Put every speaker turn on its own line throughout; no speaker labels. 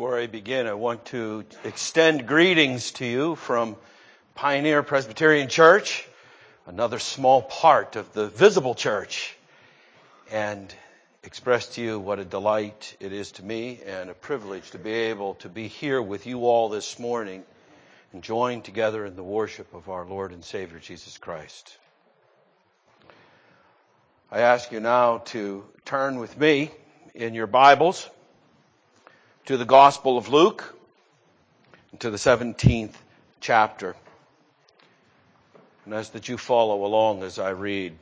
Before I begin, I want to extend greetings to you from Pioneer Presbyterian Church, another small part of the visible church, and express to you what a delight it is to me and a privilege to be able to be here with you all this morning and join together in the worship of our Lord and Savior Jesus Christ. I ask you now to turn with me in your Bibles to the Gospel of Luke, to the 17th chapter. And ask that you follow along as I read.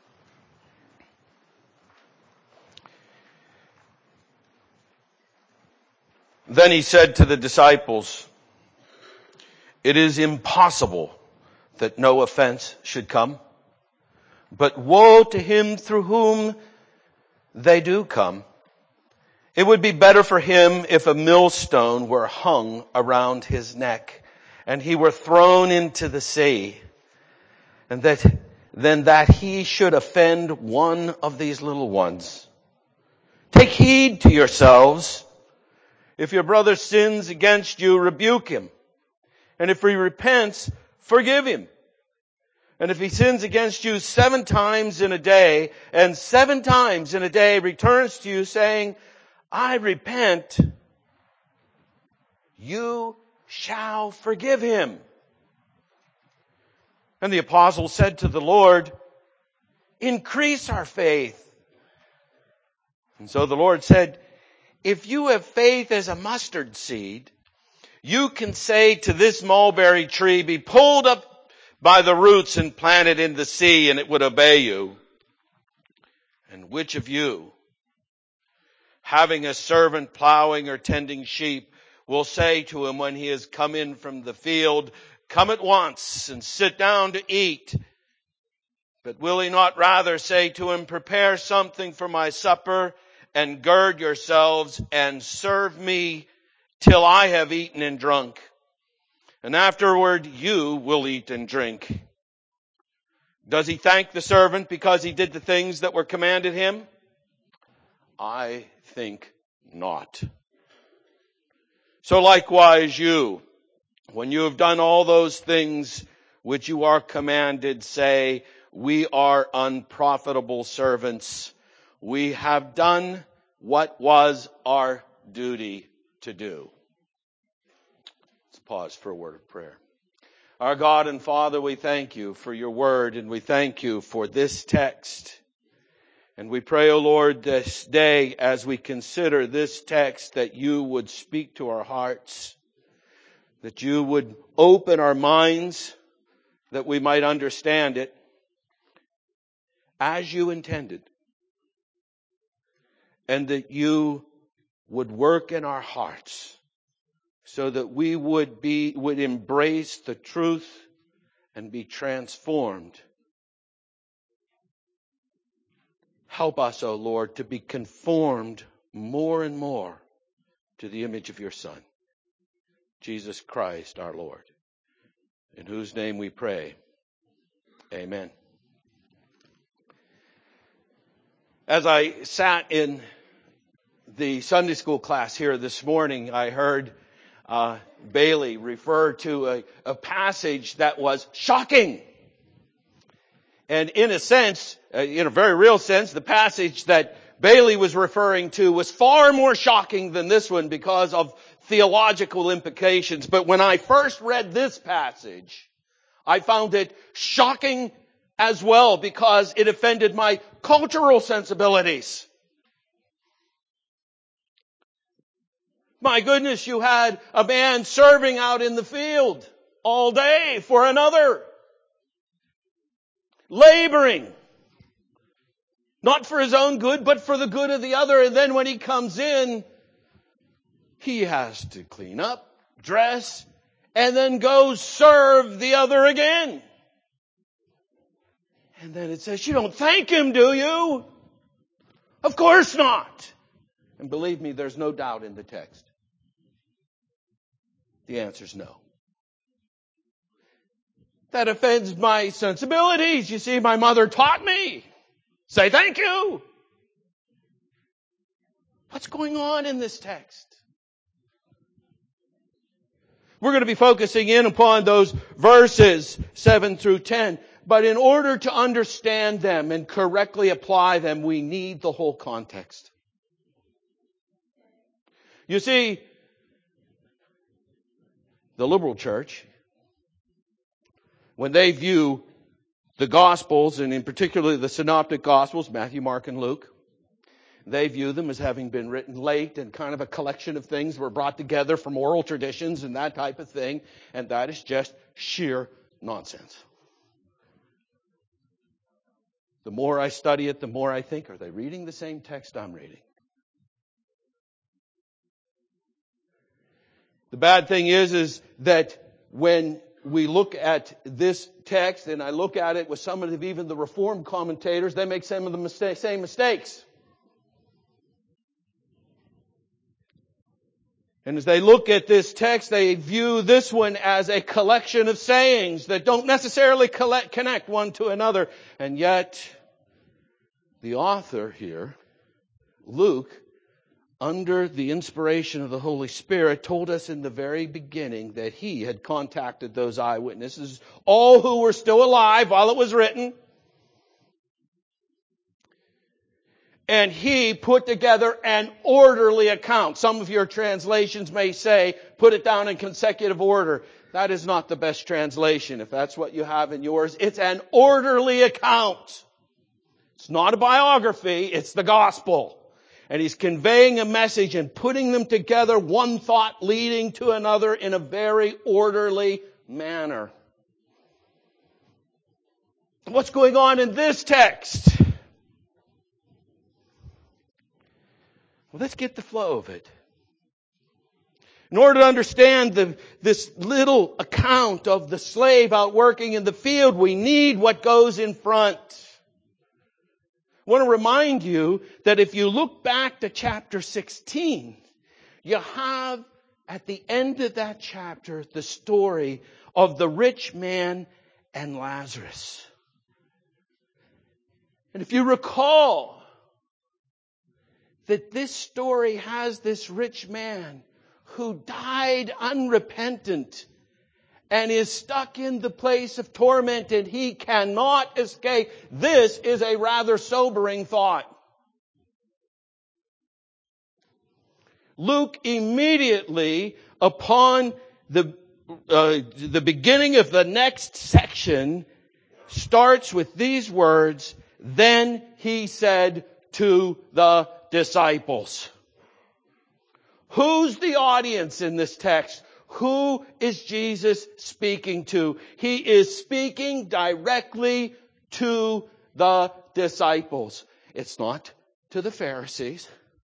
Then he said to the disciples, "It is impossible that no offense should come, but woe to him through whom they do come. It would be better for him if a millstone were hung around his neck and he were thrown into the sea, and than that he should offend one of these little ones. Take heed to yourselves. If your brother sins against you, rebuke him. And if he repents, forgive him. And if he sins against you 7 times in a day, and 7 times in a day returns to you saying, 'I repent,' you shall forgive him." And the apostles said to the Lord, "Increase our faith." And so the Lord said, "If you have faith as a mustard seed, you can say to this mulberry tree, 'Be pulled up by the roots and planted in the sea,' and it would obey you. And which of you, having a servant plowing or tending sheep, will say to him when he has come in from the field, 'Come at once and sit down to eat'? But will he not rather say to him, 'Prepare something for my supper and gird yourselves and serve me till I have eaten and drunk, and afterward you will eat and drink'? Does he thank the servant because he did the things that were commanded him? I think not. So likewise you, when you have done all those things which you are commanded, say, 'We are unprofitable servants. We have done what was our duty to do.'" Let's pause for a word of prayer. Our God and Father, we thank you for your word, and we thank you for this text. And we pray, O Lord, this day as we consider this text, that you would speak to our hearts, that you would open our minds, that we might understand it as you intended, and that you would work in our hearts so that we would embrace the truth and be transformed. Help us, O Lord, to be conformed more and more to the image of your Son, Jesus Christ our Lord, in whose name we pray. Amen. As I sat in the Sunday school class here this morning, I heard Bailey refer to a passage that was shocking. And in a sense, in a very real sense, the passage that Bailey was referring to was far more shocking than this one because of theological implications. But when I first read this passage, I found it shocking as well because it offended my cultural sensibilities. My goodness, you had a man serving out in the field all day for another, laboring, not for his own good, but for the good of the other. And then when he comes in, he has to clean up, dress, and then go serve the other again. And then it says, you don't thank him, do you? Of course not. And believe me, there's no doubt in the text. The answer's no. That offends my sensibilities. You see, my mother taught me, say thank you. What's going on in this text? We're going to be focusing in upon those verses 7 through 10. But in order to understand them and correctly apply them, we need the whole context. You see, the liberal church, when they view the Gospels, and in particular the Synoptic Gospels, Matthew, Mark, and Luke, they view them as having been written late and kind of a collection of things were brought together from oral traditions and that type of thing. And that is just sheer nonsense. The more I study it, the more I think, are they reading the same text I'm reading? The bad thing is that when we look at this text, and I look at it with some of even the Reformed commentators, they make some of the same mistakes. And as they look at this text, they view this one as a collection of sayings that don't necessarily connect one to another. And yet, the author here, Luke, under the inspiration of the Holy Spirit, told us in the very beginning that he had contacted those eyewitnesses, all who were still alive while it was written. And he put together an orderly account. Some of your translations may say, put it down in consecutive order. That is not the best translation. If that's what you have in yours, it's an orderly account. It's not a biography, it's the gospel. And he's conveying a message and putting them together, one thought leading to another in a very orderly manner. What's going on in this text? Well, let's get the flow of it. In order to understand this little account of the slave out working in the field, we need what goes in front. I want to remind you that if you look back to chapter 16, you have at the end of that chapter the story of the rich man and Lazarus. And if you recall, that this story has this rich man who died unrepentant and is stuck in the place of torment and he cannot escape. This is a rather sobering thought. Luke immediately upon the beginning of the next section starts with these words, "Then he said to the disciples." Who's the audience in this text? Who is Jesus speaking to? He is speaking directly to the disciples. It's not to the Pharisees.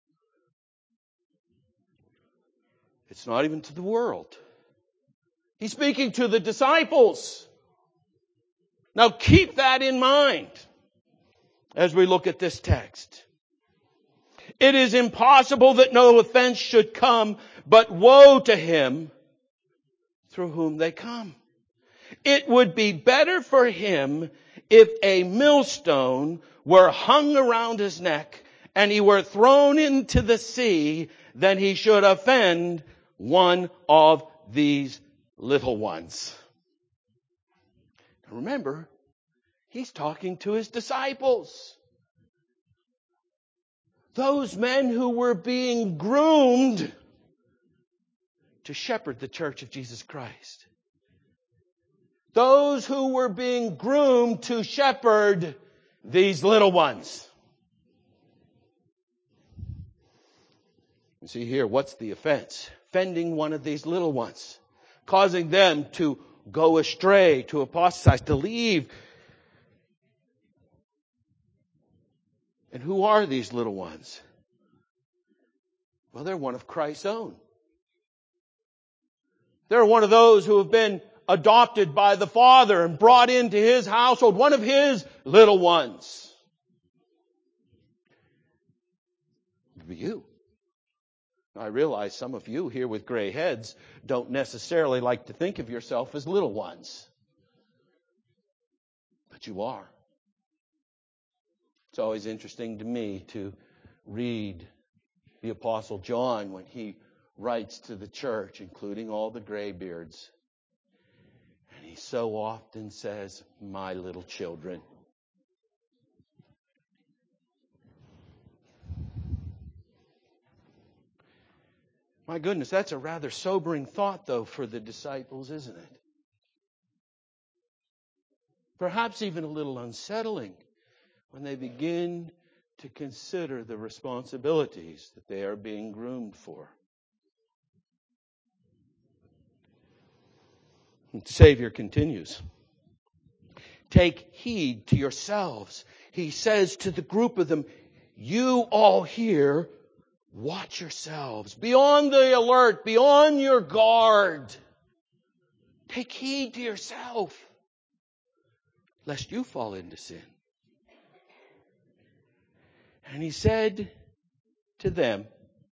It's not even to the world. He's speaking to the disciples. Now keep that in mind as we look at this text. It is impossible that no offense should come, but woe to him through whom they come. It would be better for him if a millstone were hung around his neck and he were thrown into the sea than he should offend one of these little ones. Remember, he's talking to his disciples. Those men who were being groomed to shepherd the church of Jesus Christ. Those who were being groomed to shepherd these little ones. You see here, what's the offense? Offending one of these little ones. Causing them to go astray, to apostatize, to leave. And who are these little ones? Well, they're one of Christ's own. They're one of those who have been adopted by the Father and brought into His household, one of His little ones. It would be you. I realize some of you here with gray heads don't necessarily like to think of yourself as little ones. But you are. It's always interesting to me to read the Apostle John when he writes to the church, including all the graybeards. And he so often says, my little children. My goodness, that's a rather sobering thought, though, for the disciples, isn't it? Perhaps even a little unsettling when they begin to consider the responsibilities that they are being groomed for. And the Savior continues. Take heed to yourselves. He says to the group of them, you all here, watch yourselves. Be on the alert. Be on your guard. Take heed to yourself, lest you fall into sin. And he said to them,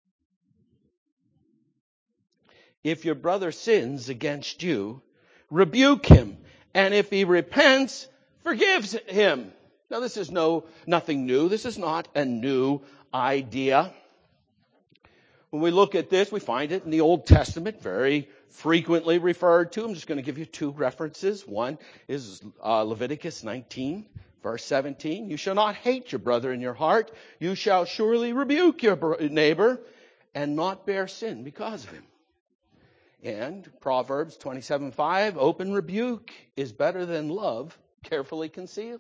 if your brother sins against you, rebuke him. And if he repents, forgive him. Now this is nothing new. This is not a new idea. When we look at this, we find it in the Old Testament, very frequently referred to. I'm just going to give you two references. One is Leviticus 19, verse 17. You shall not hate your brother in your heart. You shall surely rebuke your neighbor and not bear sin because of him. And Proverbs 27:5, open rebuke is better than love carefully concealed.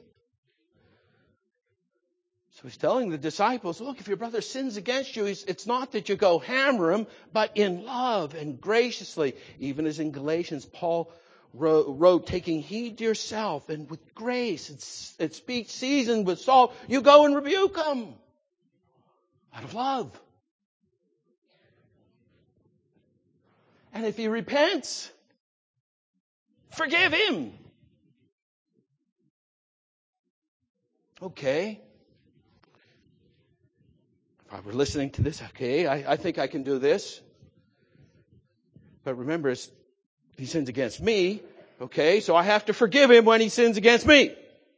So he's telling the disciples, look, if your brother sins against you, it's not that you go hammer him, but in love and graciously. Even as in Galatians, Paul wrote, taking heed to yourself and with grace and speech seasoned with salt, you go and rebuke him out of love. And if he repents, forgive him. Okay. If I were listening to this, okay, I think I can do this. But remember, he sins against me. Okay, so I have to forgive him when he sins against me.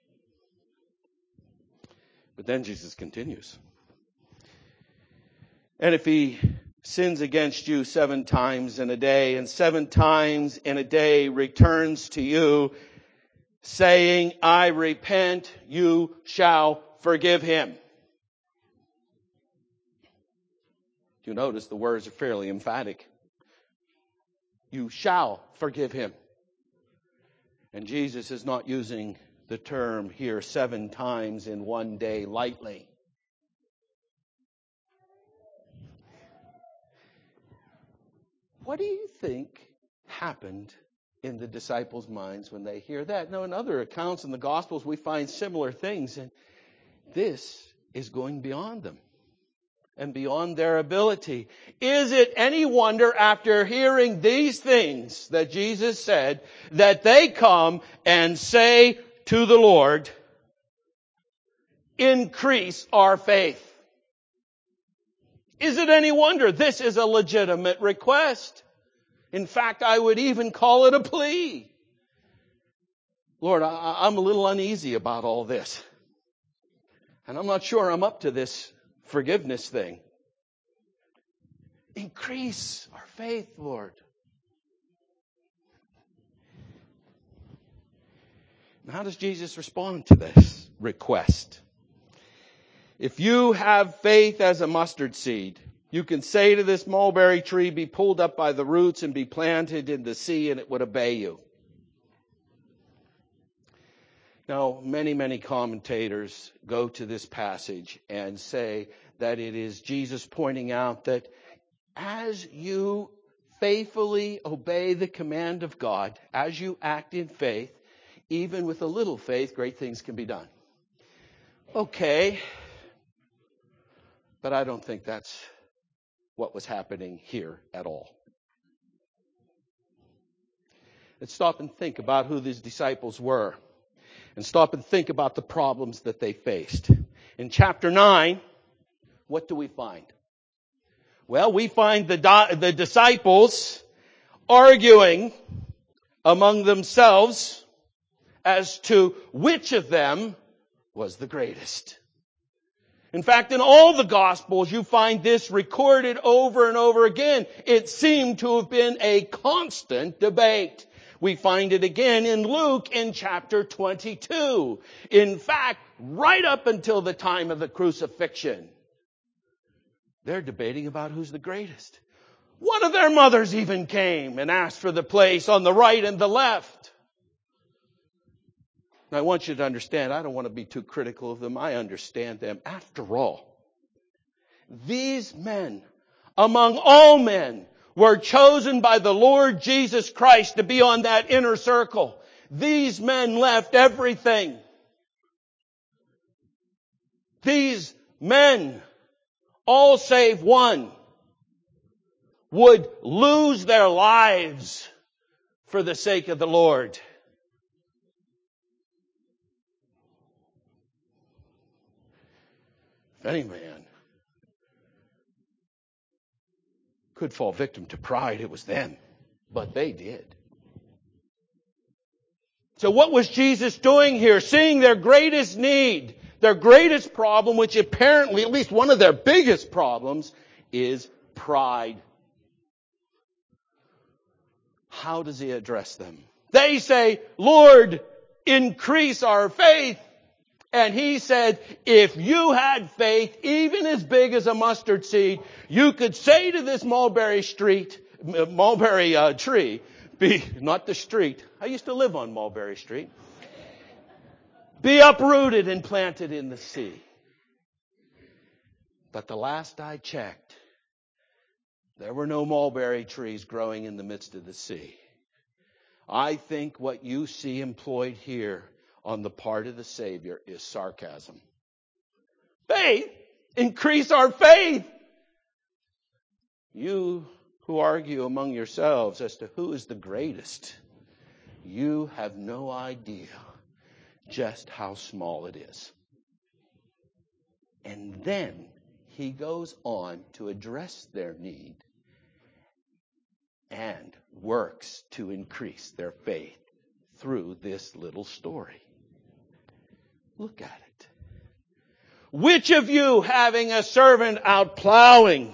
But then Jesus continues. And if he sins against you 7 times in a day, and 7 times in a day returns to you, saying, I repent, you shall forgive him. You notice the words are fairly emphatic. You shall forgive him. And Jesus is not using the term here 7 times in one day lightly. What do you think happened in the disciples' minds when they hear that? Now, in other accounts in the Gospels, we find similar things, and this is going beyond them and beyond their ability. Is it any wonder, after hearing these things that Jesus said, that they come and say to the Lord, increase our faith? Is it any wonder? This is a legitimate request. In fact, I would even call it a plea. Lord, I'm a little uneasy about all this. And I'm not sure I'm up to this forgiveness thing. Increase our faith, Lord. Now, how does Jesus respond to this request? If you have faith as a mustard seed, you can say to this mulberry tree, be pulled up by the roots and be planted in the sea, and it would obey you. Now, many commentators go to this passage and say that it is Jesus pointing out that as you faithfully obey the command of God, as you act in faith, even with a little faith, great things can be done. Okay. But I don't think that's what was happening here at all. Let's stop and think about who these disciples were. And stop and think about the problems that they faced. In chapter 9, what do we find? Well, we find the disciples arguing among themselves as to which of them was the greatest. In fact, in all the Gospels, you find this recorded over and over again. It seemed to have been a constant debate. We find it again in Luke in chapter 22. In fact, right up until the time of the crucifixion, they're debating about who's the greatest. One of their mothers even came and asked for the place on the right and the left. And I want you to understand, I don't want to be too critical of them. I understand them. After all, these men, among all men, were chosen by the Lord Jesus Christ to be on that inner circle. These men left everything. These men, all save one, would lose their lives for the sake of the Lord. If any man could fall victim to pride, it was them. But they did. So what was Jesus doing here? Seeing their greatest need, their greatest problem, which apparently, at least one of their biggest problems, is pride. How does he address them? They say, Lord, increase our faith. And he said, if you had faith, even as big as a mustard seed, you could say to this mulberry tree, not the street. I used to live on Mulberry Street. Be uprooted and planted in the sea. But the last I checked, there were no mulberry trees growing in the midst of the sea. I think what you see employed here on the part of the Savior is sarcasm. Faith! Increase our faith! You who argue among yourselves as to who is the greatest, you have no idea just how small it is. And then he goes on to address their need and works to increase their faith through this little story. Look at it. Which of you, having a servant out plowing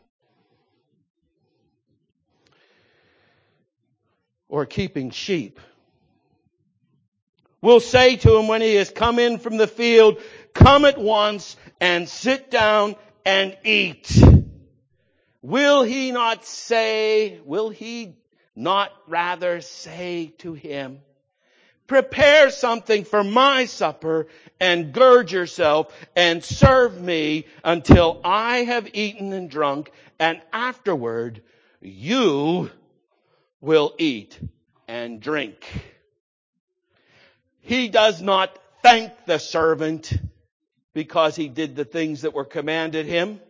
or keeping sheep, will say to him when he has come in from the field, come at once and sit down and eat? Will he not rather say to him, prepare something for my supper and gird yourself and serve me until I have eaten and drunk, and afterward you will eat and drink? He does not thank the servant because he did the things that were commanded him.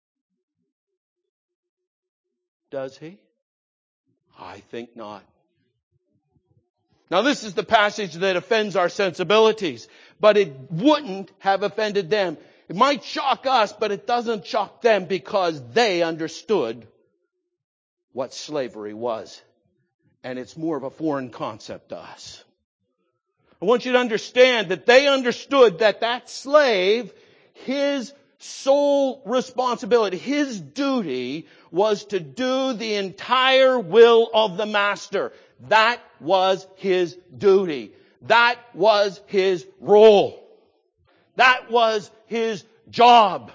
Does he? I think not. Now this is the passage that offends our sensibilities, but it wouldn't have offended them. It might shock us, but it doesn't shock them because they understood what slavery was. And it's more of a foreign concept to us. I want you to understand that they understood that slave, his sole responsibility, his duty was to do the entire will of the master. That was his duty. That was his role. That was his job.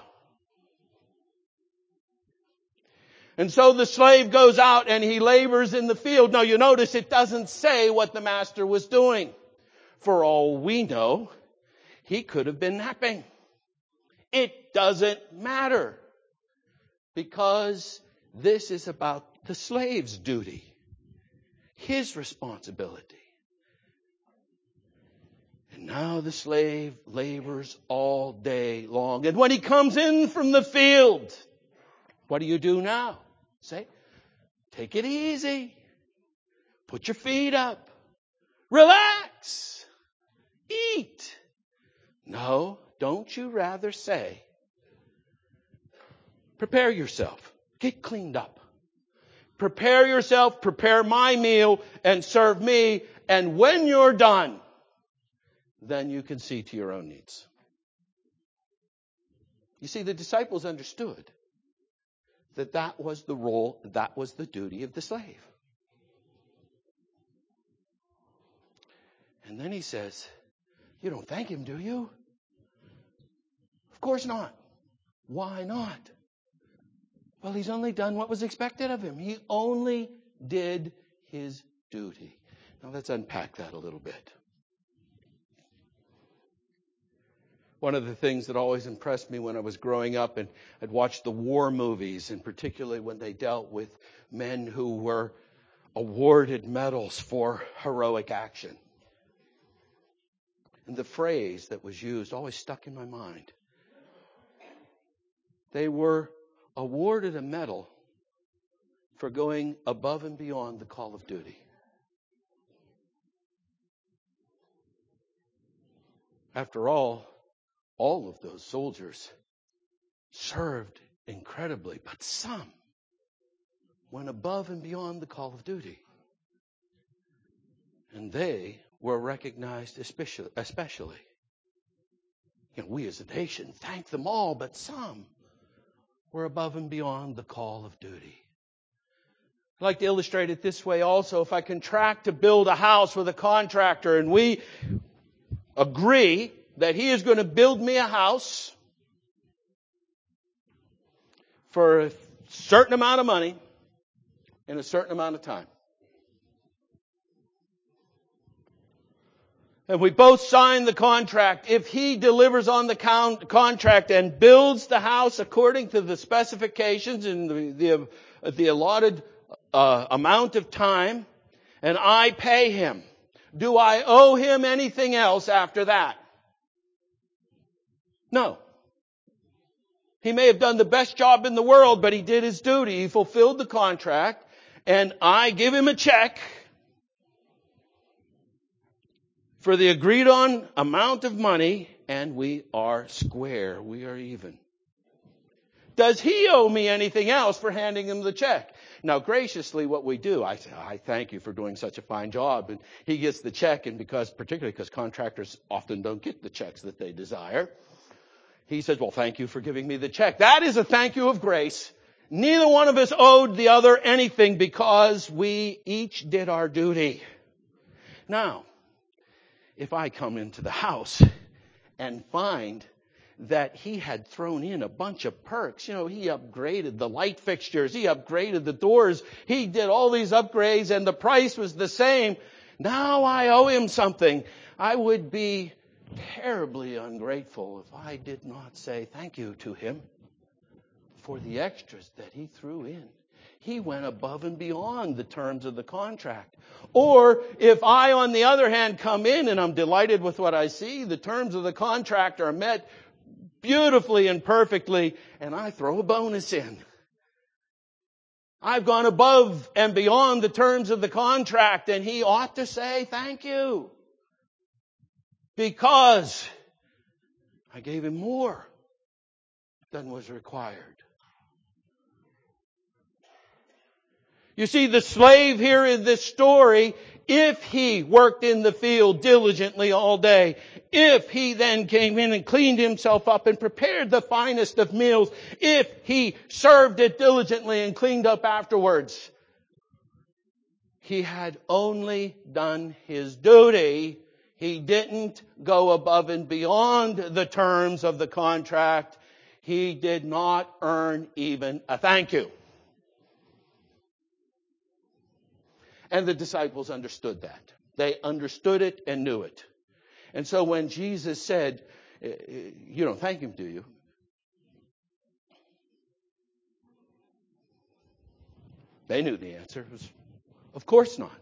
And so the slave goes out and he labors in the field. Now you notice it doesn't say what the master was doing. For all we know, he could have been napping. It doesn't matter. Because this is about the slave's duty. His responsibility. And now the slave labors all day long. And when he comes in from the field, what do you do now? Say, take it easy. Put your feet up. Relax. Eat. No, don't you rather say, prepare yourself. Get cleaned up. Prepare yourself, prepare my meal, and serve me. And when you're done, then you can see to your own needs. You see, the disciples understood that that was the role, that was the duty of the slave. And then he says, you don't thank him, do you? Of course not. Why not? Well, he's only done what was expected of him. He only did his duty. Now let's unpack that a little bit. One of the things that always impressed me when I was growing up, and I'd watched the war movies, and particularly when they dealt with men who were awarded medals for heroic action. And the phrase that was used always stuck in my mind. They were awarded a medal for going above and beyond the call of duty. After all of those soldiers served incredibly, but some went above and beyond the call of duty. And they were recognized especially. We as a nation thank them all, but some were above and beyond the call of duty. I'd like to illustrate it this way also. If I contract to build a house with a contractor and we agree that he is going to build me a house for a certain amount of money in a certain amount of time. And we both sign the contract. If he delivers on the contract and builds the house according to the specifications and the allotted amount of time, and I pay him, do I owe him anything else after that? No. He may have done the best job in the world, but he did his duty. He fulfilled the contract, and I give him a check for the agreed on amount of money, and we are square. We are even. Does he owe me anything else for handing him the check? Now, graciously, what we do, I say, I thank you for doing such a fine job. And he gets the check, and particularly because contractors often don't get the checks that they desire, he says, well, thank you for giving me the check. That is a thank you of grace. Neither one of us owed the other anything because we each did our duty. Now, if I come into the house and find that he had thrown in a bunch of perks, he upgraded the light fixtures, he upgraded the doors, he did all these upgrades and the price was the same. Now I owe him something. I would be terribly ungrateful if I did not say thank you to him for the extras that he threw in. He went above and beyond the terms of the contract. Or if I, on the other hand, come in and I'm delighted with what I see, the terms of the contract are met beautifully and perfectly, and I throw a bonus in. I've gone above and beyond the terms of the contract, and he ought to say thank you. Because I gave him more than was required. You see, the slave here in this story, if he worked in the field diligently all day, if he then came in and cleaned himself up and prepared the finest of meals, if he served it diligently and cleaned up afterwards, he had only done his duty. He didn't go above and beyond the terms of the contract. He did not earn even a thank you. And the disciples understood that. They understood it and knew it. And so when Jesus said, you don't thank him, do you? They knew the answer. It was, of course not.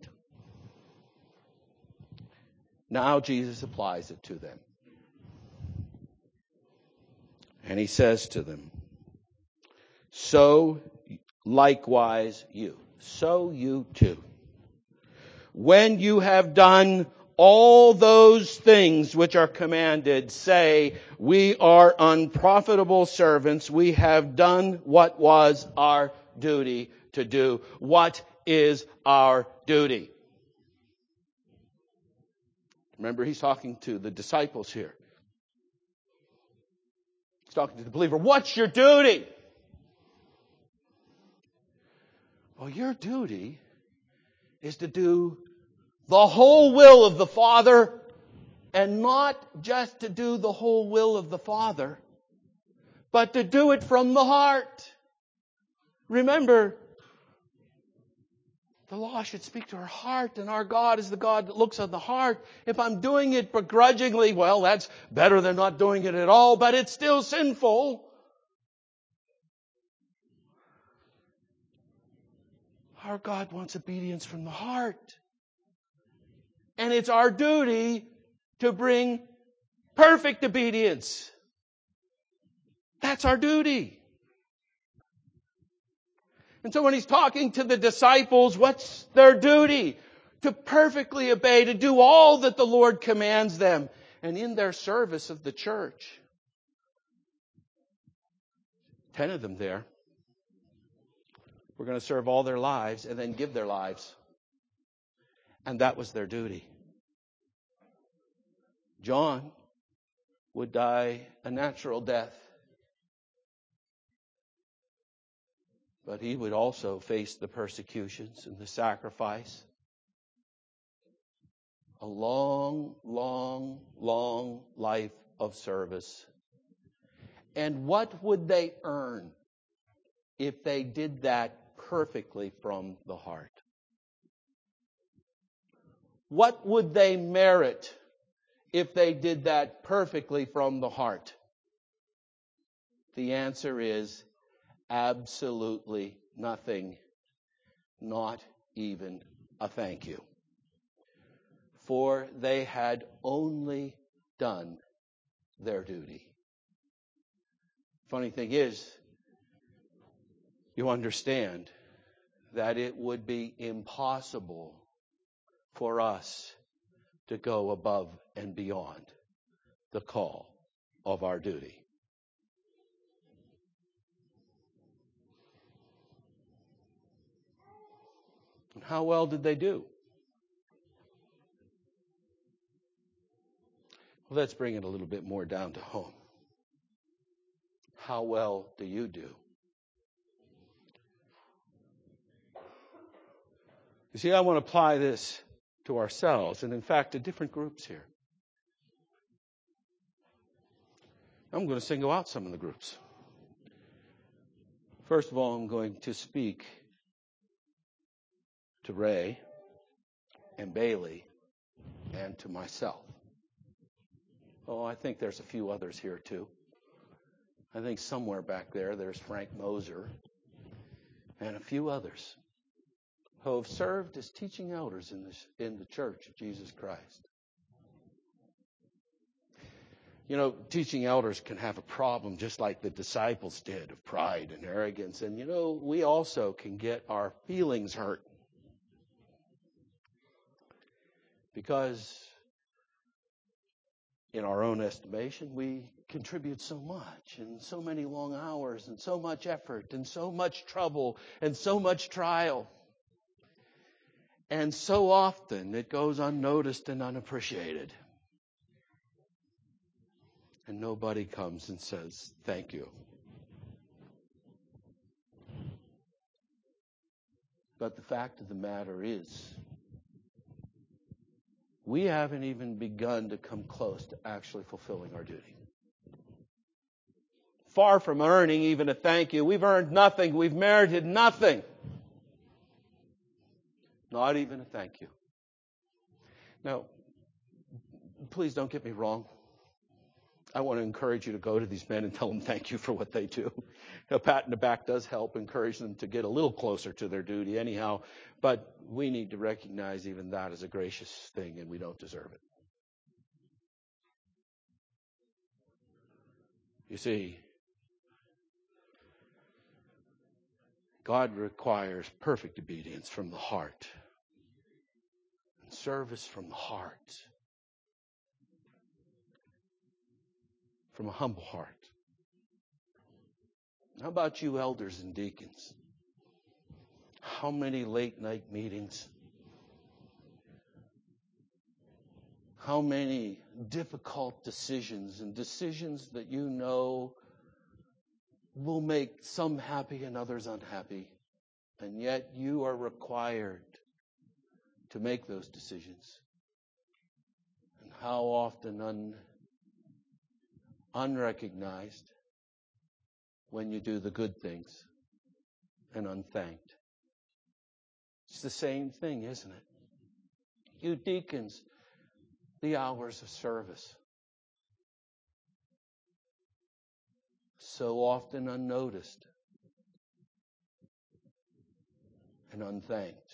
Now Jesus applies it to them. And he says to them, so likewise you. So you too. When you have done all those things which are commanded, say, we are unprofitable servants. We have done what was our duty to do. What is our duty? Remember, he's talking to the disciples here. He's talking to the believer. What's your duty? Well, your duty is to do the whole will of the Father, and not just to do the whole will of the Father, but to do it from the heart. Remember, the law should speak to our heart, and our God is the God that looks on the heart. If I'm doing it begrudgingly, well, that's better than not doing it at all, but it's still sinful. Our God wants obedience from the heart. And it's our duty to bring perfect obedience. That's our duty. And so when he's talking to the disciples, what's their duty? To perfectly obey, to do all that the Lord commands them, and in their service of the church. 10 of them there were going to serve all their lives and then give their lives. And that was their duty. John would die a natural death. But he would also face the persecutions and the sacrifice. A long, long, long life of service. And what would they earn if they did that perfectly from the heart? What would they merit if they did that perfectly from the heart? The answer is absolutely nothing. Not even a thank you. For they had only done their duty. Funny thing is, you understand that it would be impossible for us to go above and beyond the call of our duty. And how well did they do? Well, let's bring it a little bit more down to home. How well do you do? You see, I want to apply this to ourselves, and in fact to different groups here. I'm going to single out some of the groups. First of all, I'm going to speak to Ray and Bailey and to myself. Oh, I think there's a few others here too. I think somewhere back there's Frank Moser and a few others who have served as teaching elders in the Church of Jesus Christ. You know, teaching elders can have a problem just like the disciples did of pride and arrogance. And, you know, we also can get our feelings hurt. Because in our own estimation, we contribute so much and so many long hours and so much effort and so much trouble and so much trial. And so often it goes unnoticed and unappreciated. And nobody comes and says, thank you. But the fact of the matter is, we haven't even begun to come close to actually fulfilling our duty. Far from earning even a thank you. We've earned nothing. We've merited nothing. Not even a thank you. Now, please don't get me wrong. I want to encourage you to go to these men and tell them thank you for what they do. A pat in the back does help encourage them to get a little closer to their duty anyhow. But we need to recognize even that as a gracious thing, and we don't deserve it. You see, God requires perfect obedience from the heart and service from the heart, from a humble heart. How about you elders and deacons? How many late night meetings? How many difficult decisions and decisions that you know will make some happy and others unhappy. And yet you are required to make those decisions. And how often unrecognized when you do the good things and unthanked. It's the same thing, isn't it? You deacons, the hours of service. So often unnoticed and unthanked.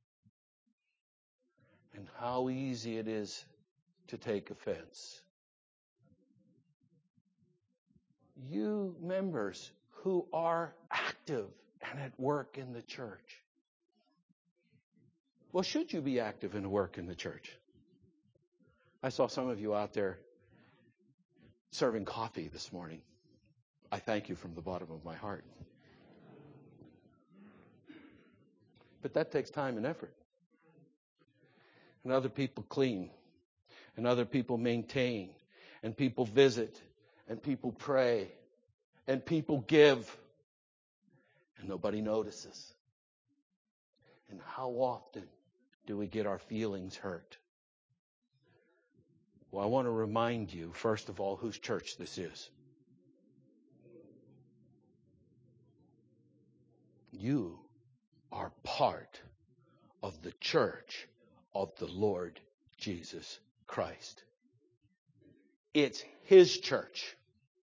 And how easy it is to take offense. You members who are active and at work in the church. Well, should you be active in work in the church? I saw some of you out there serving coffee this morning. I thank you from the bottom of my heart. But that takes time and effort. And other people clean. And other people maintain. And people visit. And people pray. And people give. And nobody notices. And how often do we get our feelings hurt? Well, I want to remind you, first of all, whose church this is. You are part of the church of the Lord Jesus Christ. It's His church.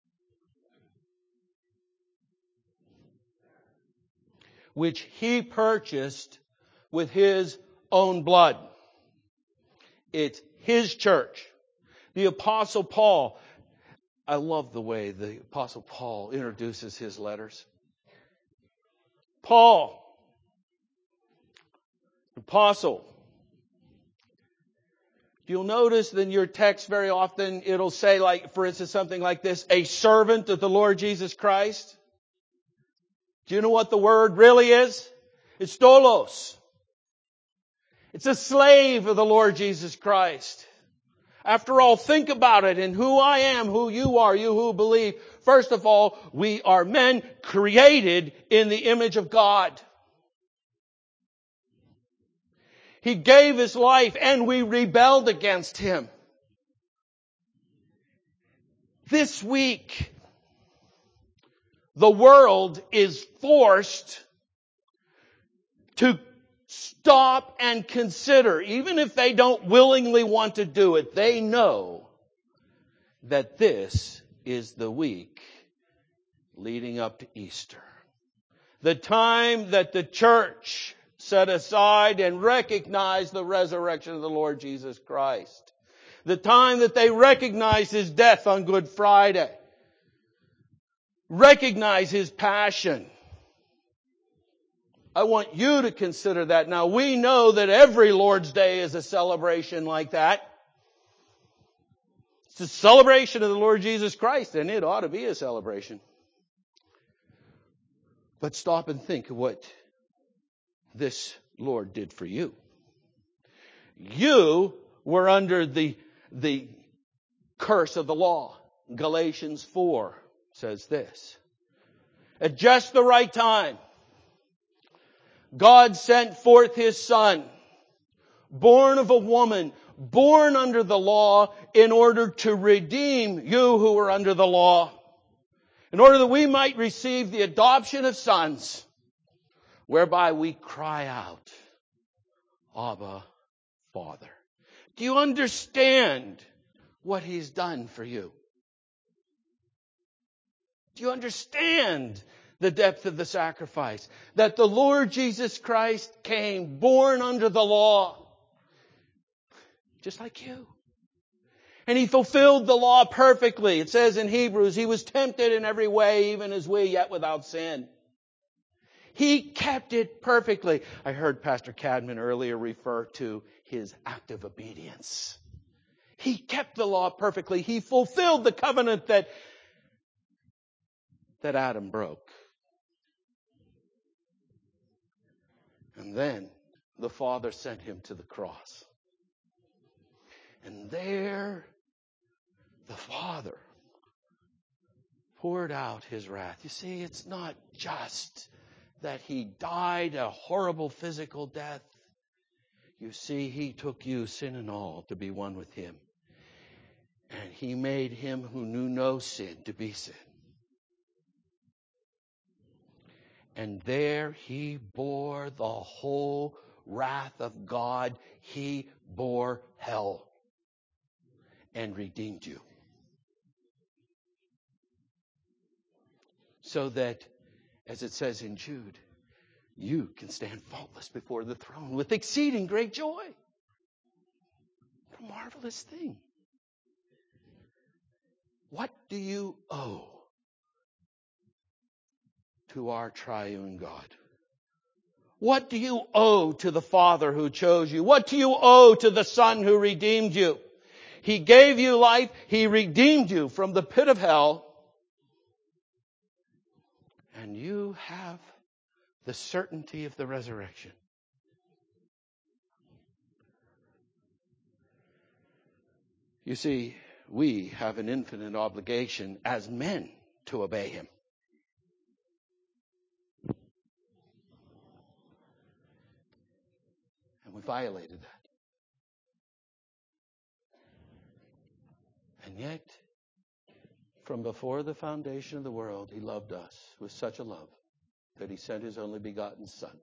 Which He purchased with His own blood. It's His church. The Apostle Paul, I love the way the Apostle Paul introduces his letters. Paul, apostle. You'll notice in your text very often it'll say, like, for instance, something like this, a servant of the Lord Jesus Christ. Do you know what the word really is? It's doulos. It's a slave of the Lord Jesus Christ. After all, think about it, and who I am, who you are, you who believe. First of all, we are men created in the image of God. He gave His life and we rebelled against Him. This week, the world is forced to stop and consider, even if they don't willingly want to do it, they know that this is the week leading up to Easter. The time that the church set aside and recognized the resurrection of the Lord Jesus Christ. The time that they recognized His death on Good Friday. Recognize His passion. I want you to consider that. Now, we know that every Lord's Day is a celebration like that. It's a celebration of the Lord Jesus Christ, and it ought to be a celebration. But stop and think of what this Lord did for you. You were under the curse of the law. Galatians 4 says this. At just the right time, God sent forth His Son, born of a woman, born under the law, in order to redeem you who were under the law, in order that we might receive the adoption of sons, whereby we cry out, Abba, Father. Do you understand what He's done for you? Do you understand the depth of the sacrifice? That the Lord Jesus Christ came born under the law, just like you. And He fulfilled the law perfectly. It says in Hebrews, He was tempted in every way, even as we, yet without sin. He kept it perfectly. I heard Pastor Cadman earlier refer to His act of obedience. He kept the law perfectly. He fulfilled the covenant that Adam broke. And then the Father sent Him to the cross. And there the Father poured out his wrath. You see, it's not just that he died a horrible physical death. You see, he took you, sin and all, to be one with him. And he made him who knew no sin to be sin. And there he bore the whole wrath of God. He bore hell and redeemed you. So that, as it says in Jude, you can stand faultless before the throne with exceeding great joy. What a marvelous thing. What do you owe to our triune God? What do you owe to the Father who chose you? What do you owe to the Son who redeemed you? He gave you life. He redeemed you from the pit of hell. And you have the certainty of the resurrection. You see, we have an infinite obligation as men to obey him. And we violated that. And yet, from before the foundation of the world, he loved us with such a love that he sent his only begotten Son,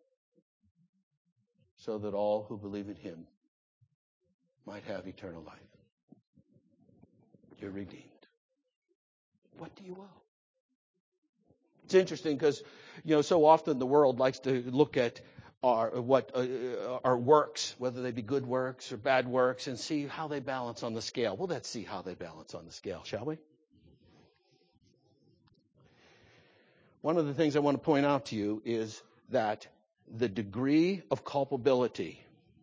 so that all who believe in him might have eternal life. You're redeemed. What do you owe? It's interesting because, so often the world likes to look at our works, whether they be good works or bad works, and see how they balance on the scale. Well, let's see how they balance on the scale, shall we? One of the things I want to point out to you is that the degree of culpability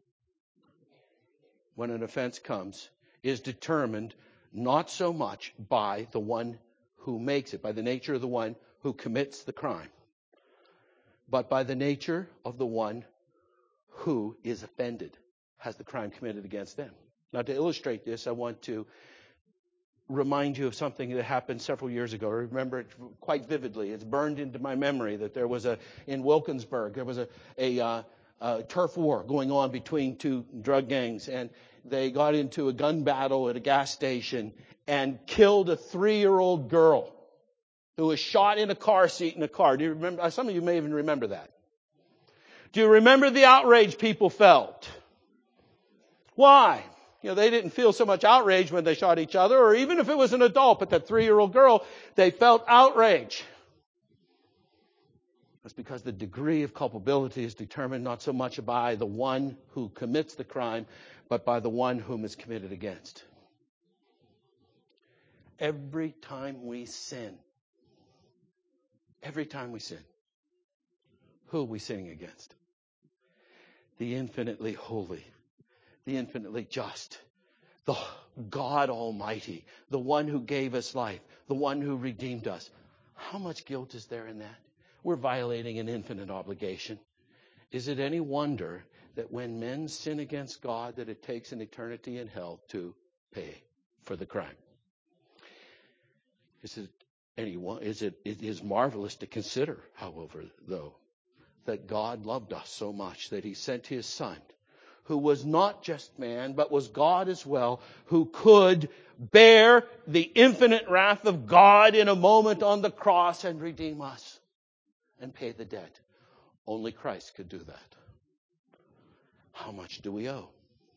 when an offense comes is determined not so much by the one who makes it, by the nature of the one who commits the crime, but by the nature of the one who is offended, has the crime committed against them. Now, to illustrate this, I want to remind you of something that happened several years ago. I remember it quite vividly. It's burned into my memory that there was in Wilkinsburg, there was a turf war going on between two drug gangs, and they got into a gun battle at a gas station and killed a 3-year-old girl who was shot in a car seat in a car. Do you remember? Some of you may even remember that. Do you remember the outrage people felt? Why? They didn't feel so much outrage when they shot each other, or even if it was an adult, but that 3-year-old girl, they felt outrage. That's because the degree of culpability is determined not so much by the one who commits the crime, but by the one whom is committed against. Every time we sin, who are we sinning against? The infinitely holy, the infinitely just, the God Almighty, the one who gave us life, the one who redeemed us. How much guilt is there in that? We're violating an infinite obligation. Is it any wonder that when men sin against God, that it takes an eternity in hell to pay for the crime? It is marvelous to consider, however, though, that God loved us so much that he sent his Son, who was not just man, but was God as well, who could bear the infinite wrath of God in a moment on the cross and redeem us and pay the debt. Only Christ could do that. How much do we owe?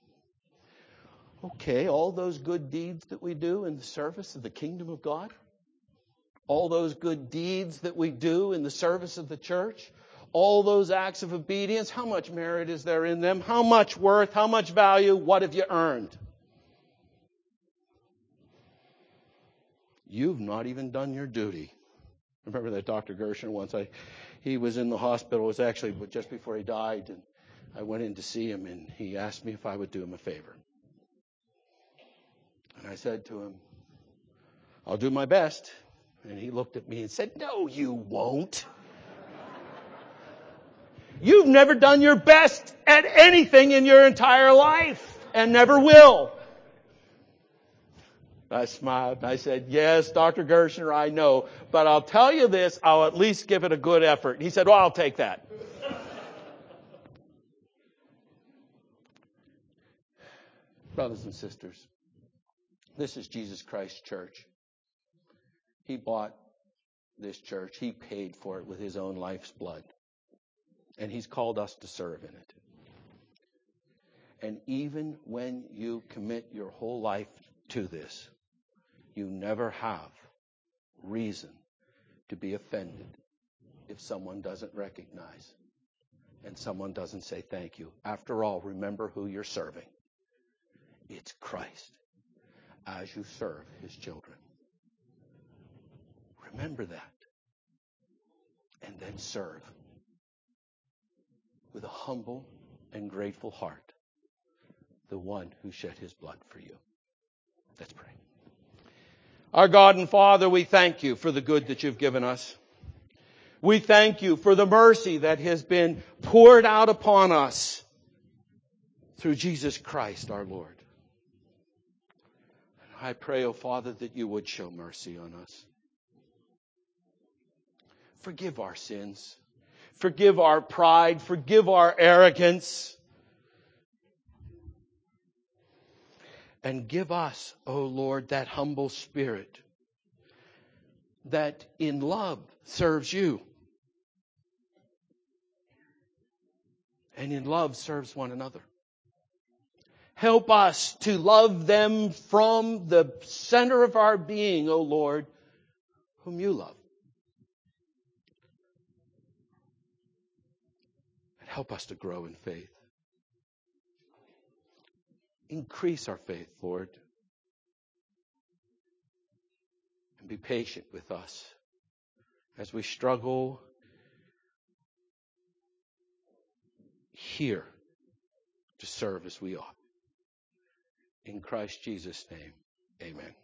Okay, all those good deeds that we do in the service of the kingdom of God, all those good deeds that we do in the service of the church, all those acts of obedience, how much merit is there in them? How much worth? How much value? What have you earned? You've not even done your duty. Remember that Dr. Gershon once? He was in the hospital. It was actually just before he died, and I went in to see him, and he asked me if I would do him a favor. And I said to him, I'll do my best. And he looked at me and said, no, you won't. You've never done your best at anything in your entire life and never will. I smiled and I said, yes, Dr. Gershner, I know, but I'll tell you this, I'll at least give it a good effort. He said, well, I'll take that. Brothers and sisters, this is Jesus Christ Church. He bought this church. He paid for it with his own life's blood. And he's called us to serve in it. And even when you commit your whole life to this, you never have reason to be offended if someone doesn't recognize and someone doesn't say thank you. After all, remember who you're serving. It's Christ as you serve his children. Remember that. And then serve with a humble and grateful heart the one who shed his blood for you. Let's pray. Our God and Father, we thank you for the good that you've given us. We thank you for the mercy that has been poured out upon us through Jesus Christ our Lord. I pray, O Father, that you would show mercy on us. Forgive our sins. Forgive our pride. Forgive our arrogance. And give us, O Lord, that humble spirit that in love serves you. And in love serves one another. Help us to love them from the center of our being, O Lord, whom you love. And help us to grow in faith. Increase our faith, Lord. And be patient with us as we struggle here to serve as we ought. In Christ Jesus' name, amen.